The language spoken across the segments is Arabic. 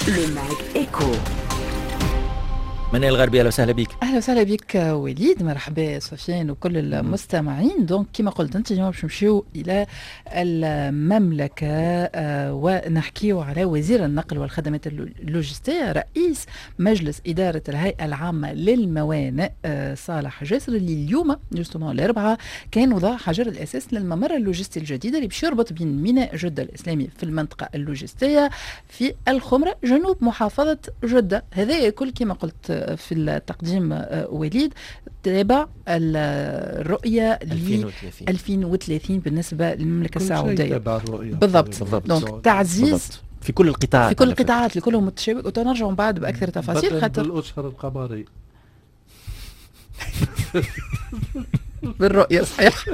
Le Mag Echo. منال الغربية، أهلا وسهلا بك. اهلا وسهلا بك وليد، مرحبا سفيان وكل المستمعين. دونك كما قلت انت اليوم باش نمشيو الى المملكه ونحكيو على وزير النقل والخدمات اللوجستيه رئيس مجلس اداره الهيئه العامه للموانئ صالح جسر، اللي اليوم جوستومون الاربعاء كان وضع حجر الاساس للممر اللوجستي الجديد اللي باش يربط بين ميناء جده الاسلامي في المنطقه اللوجستيه في الخمره جنوب محافظه جده. هذا كل كما قلت في التقديم وليد تابع الرؤية 2030 بالنسبة للمملكة السعودية. بالضبط. دونك تعزيز بالضبط. في كل القطاعات، في كل القطاعات اللي كلهم متشابك، وتنرجعوا من بعد بأكثر تفاصيل خاطر بالأسر القمري بالرؤية صحيح.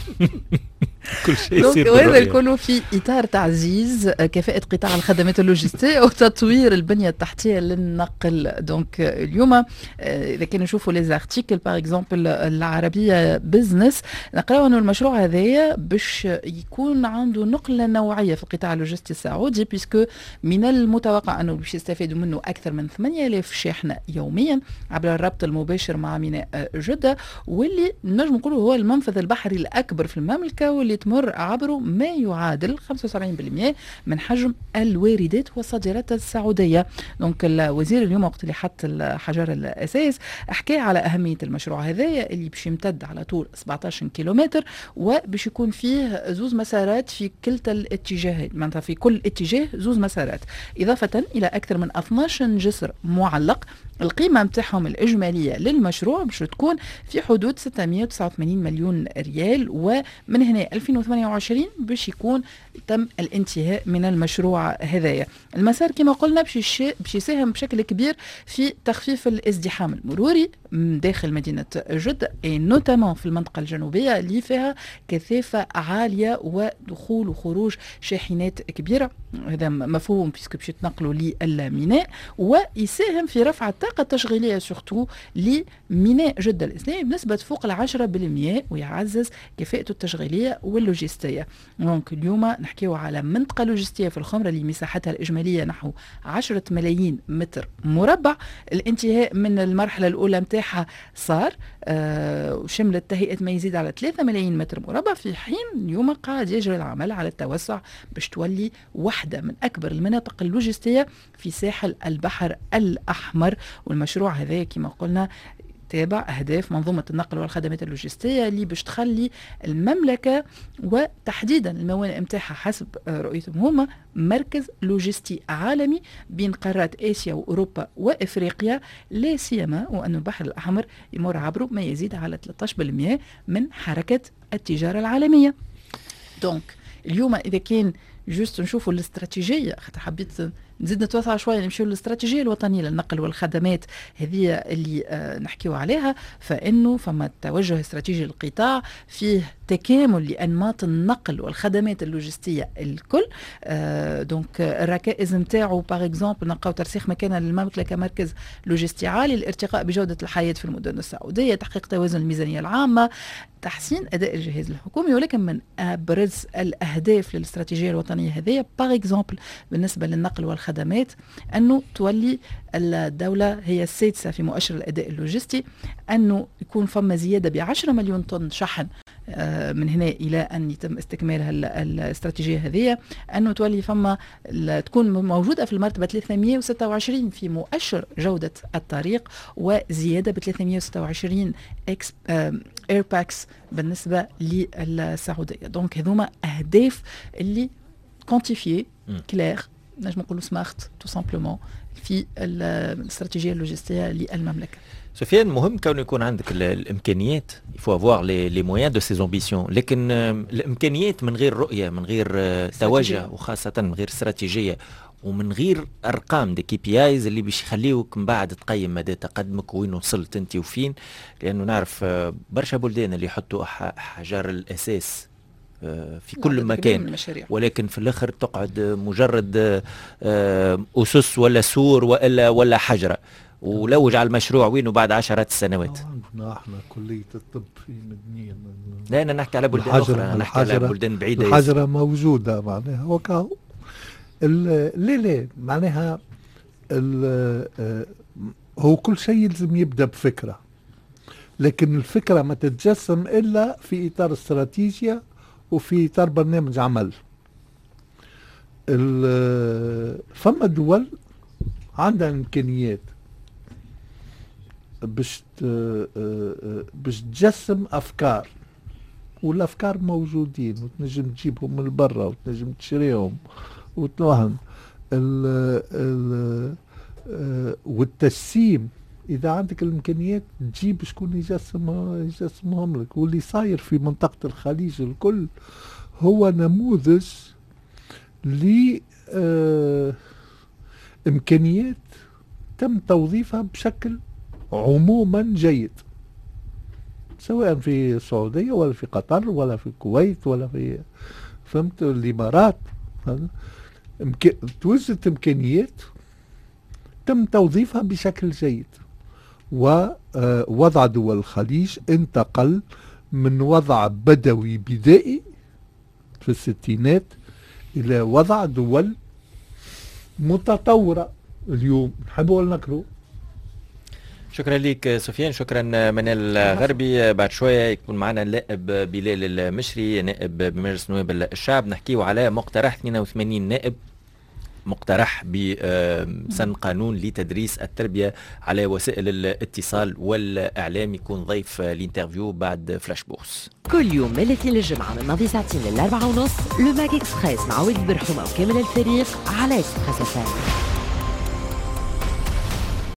كل شيء يصير وهذا يكون في إطار تعزيز كفاءة قطاع الخدمات اللوجستية وتطوير البنية التحتية للنقل. دونك اليوم إذا كانوا نشوفوا لي زارتيكل باغ اكزومبل العربية بزنس نقراو أنه المشروع هذايا باش يكون عنده نقلة نوعية في القطاع اللوجستي السعودي، بيسكو من المتوقع أنه باش يستفادوا منه أكثر من 8000 شاحنة يوميا عبر الربط المباشر مع ميناء جدة، واللي نجم نقولوا هو المنفذ البحري الأكبر في المملكة، واللي تمر عبره ما يعادل 75% من حجم الواردات والصادرات السعودية. دونك الوزير اليوم وقت اللي حط الحجر الأساس حكى على أهمية المشروع هذايا اللي باش يمتد على طول 17 كيلومتر، وباش يكون فيه زوز مسارات في كلتا الاتجاهات، معناتها في كل اتجاه زوز مسارات، إضافة إلى أكثر من 12 جسر معلق. القيمة متاعهم الإجمالية للمشروع باش تكون في حدود 689 مليون ريال، ومن هنا 2028 باش يكون تم الانتهاء من المشروع هذايا. المسار كما قلنا باش يساهم بشكل كبير في تخفيف الازدحام المروري داخل مدينة جدة، نوتامون في المنطقة الجنوبية اللي فيها كثافة عالية ودخول وخروج شاحنات كبيرة. هذا مفهوم بيسكو باش يتنقلوا للميناء، ويساهم في رفع الطاقة التشغيلية سورتو لميناء جدة الإسلامي بنسبة فوق 10%، ويعزز كفاءته التشغيلية واللوجستية. دونك اليوم نحكيو على منطقة لوجستية في الخمرة اللي مساحتها الإجمالية نحو 10 ملايين متر مربع. الانتهاء من المرحلة الأولى متاعها صار وشملت تهيئة ما يزيد على 3 ملايين متر مربع، في حين اليوم قاعد يجري العمل على التوسع باش تولي واحدة من أكبر المناطق اللوجستية في ساحل البحر الأحمر. والمشروع هذا كما قلنا تابع أهداف منظومة النقل والخدمات اللوجستية اللي باش تخلي المملكة وتحديدا الموانئ متاعها حسب رؤيتهم هما مركز لوجستي عالمي بين قارات آسيا وأوروبا وإفريقيا، لا سيما وأن البحر الأحمر يمر عبره ما يزيد على 13% من حركة التجارة العالمية. دونك اليوم إذا كان جوست نشوفوا الاستراتيجية، حبيت نزيد نتوسع شوية نمشيو للاستراتيجية الوطنية للنقل والخدمات هذه اللي نحكيو عليها، فإنه فما توجه استراتيجي للقطاع فيه تكامل لأنماط النقل والخدمات اللوجستية الكل. دونك الركائز نتاعو باغ اكزومبل نلقاو ترسيخ مكانه للمملكة كمركز لوجستي عالي، الارتقاء بجودة الحياة في المدن السعودية، تحقيق توازن الميزانية العامة، تحسين أداء الجهاز الحكومي. ولكن من أبرز الأهداف للاستراتيجية الوطنية هذه باغ اكزومبل بالنسبة للنقل والخدمات أنه تولي الدولة هي السادسة في مؤشر الأداء اللوجستي، أنه يكون فما زيادة ب10 مليون طن شحن من هنا إلى أن يتم استكمال الاستراتيجية هذه، أنه تولي فما تكون موجودة في المرتبة 326 في مؤشر جودة الطريق، وزيادة ب 326 ايرباكس بالنسبة للسعودية. دونك هذوما أهداف اللي كونتيفيي كلير نجم نقولوا سمارت تو سامبلومون في الاستراتيجية اللوجستية للمملكة. سفيان، مهم كونه يكون عندك الامكانيات، يفو افوار لي مويان دو سي امبيسيون، لكن الامكانيات من غير رؤيه، من غير توجه، وخاصه من غير استراتيجيه ومن غير ارقام دي كي بي ايز اللي باش يخليوك من بعد تقيم مدى تقدمك وين وصلت انت وفين. لانه نعرف برشا بلدان اللي يحطوا حجر الاساس في كل مكان، ولكن في الاخر تقعد مجرد اسس ولا سور ولا حجره، ولو جعل المشروع وينه بعد 10 سنوات. عندنا احنا كلية الطب في مدنيا. لا انا نحكي على بلدان اخرى، نحكي على بلدان بعيدة. الحجرة موجودة معناها وكاو. ليه معناها هو كل شيء يلزم يبدأ بفكرة، لكن الفكرة ما تتجسم إلا في إطار استراتيجية وفي إطار برنامج عمل. فما دول عندها إمكانيات باش تجسم أفكار، والأفكار موجودين وتنجم تجيبهم من برا وتنجم تشريهم وتوهم والتجسيم. إذا عندك الإمكانيات تجيب شكون يجسمهم لك. واللي صاير في منطقة الخليج الكل هو نموذج لإمكانيات تم توظيفها بشكل عموما جيد، سواء في السعودية ولا في قطر ولا في الكويت ولا في فهمت الإمارات. توجدت إمكانيات تم توظيفها بشكل جيد، ووضع دول الخليج انتقل من وضع بدوي بدائي في الستينات إلى وضع دول متطورة اليوم. نحبوا نكروا. شكرا لك سفيان، شكرا منال غربي. بعد شوية يكون معنا النائب بلال المشري، نائب بمجلس نواب الشعب، نحكيه على مقترح 82 نائب، مقترح بسن قانون لتدريس التربية على وسائل الاتصال والإعلام. يكون ضيف الانترفيو بعد فلاش بورس. كل يوم من الاثنين للجمعة من ماضي ساعتين لل4:30 لو ماك اكسبريس مع وائل برحومة وكامل الفريق على اكسبريس FM.